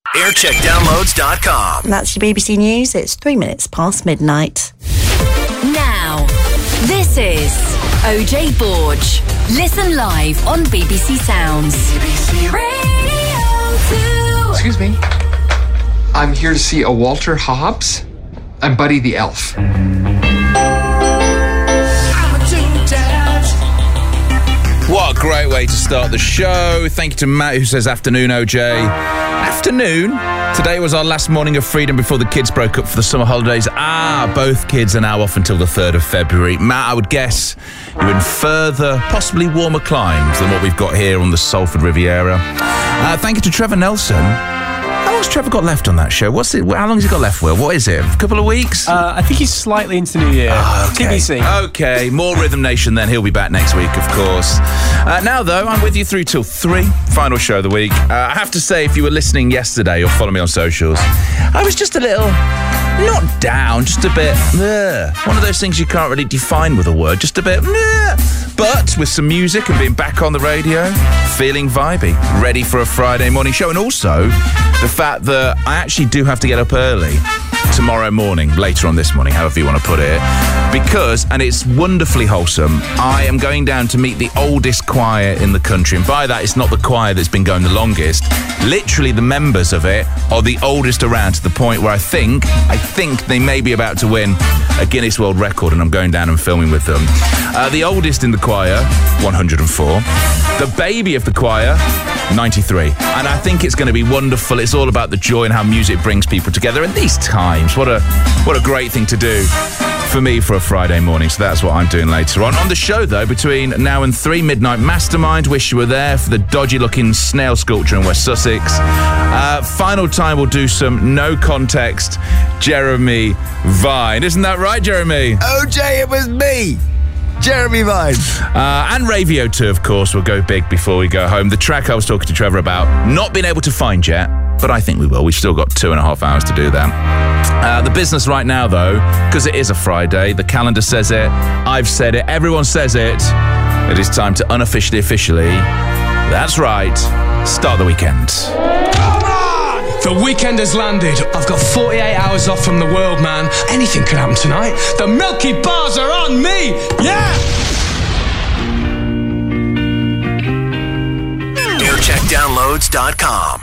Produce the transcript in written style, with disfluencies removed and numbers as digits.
Aircheckdownloads.com. That's your BBC News. It's 3 minutes past midnight. Now, this is OJ Borge. Listen live on BBC Sounds. BBC Radio 2. Excuse me. I'm here to see a Walter Hobbs. I'm Buddy the Elf. What a great way to start the show. Thank you to Matt, who says afternoon, OJ. Afternoon. Today was our last morning of freedom before the kids broke up for the summer holidays. Both kids are now off until the 3rd of February. Matt, I would guess you're in further, possibly warmer climes than what we've got here on the Salford Riviera. Thank you to Trevor Nelson. How long's Trevor got left on that show? How long has he got left, Will? What is it? A couple of weeks? I think he's slightly into New Year. Okay. TBC. Okay, more Rhythm Nation then. He'll be back next week, of course. Now, though, I'm with you through till 3. Final show of the week. I have to say, if you were listening yesterday or follow me on socials, I was just a little, not down, just a bit, one of those things you can't really define with a word, just a bit, but with some music and being back on the radio, feeling vibey, ready for a Friday morning show. And also, the fact that I actually do have to get up early tomorrow morning, later on this morning, however you want to put it, because, and it's wonderfully wholesome, I am going down to meet the oldest choir in the country. And by that, it's not the choir that's been going the longest. Literally, the members of it are the oldest around, to the point where I think they may be about to win a Guinness World Record, and I'm going down and filming with them. The oldest in the choir, 104. The baby of the choir, 93. And I think it's going to be wonderful. It's all about the joy and how music brings people together. And these times, what a great thing to do for me for a Friday morning. So that's what I'm doing later on. On the show, though, between now and 3, Midnight Mastermind. Wish you were there for the dodgy-looking snail sculpture in West Sussex. Final time, we'll do some no context Jeremy Vine. Isn't that right, Jeremy? OJ, it was me, Jeremy Vine. And Ravio 2, of course, will go big before we go home. The track I was talking to Trevor about, not been able to find yet, but I think we will. We've still got 2.5 hours to do that. The business right now, though, because it is a Friday, the calendar says it, I've said it, everyone says it. It is time to officially, that's right, start the weekend. The weekend has landed. I've got 48 hours off from the world, man. Anything could happen tonight. The Milky Bars are on me. Yeah! Aircheckdownloads.com.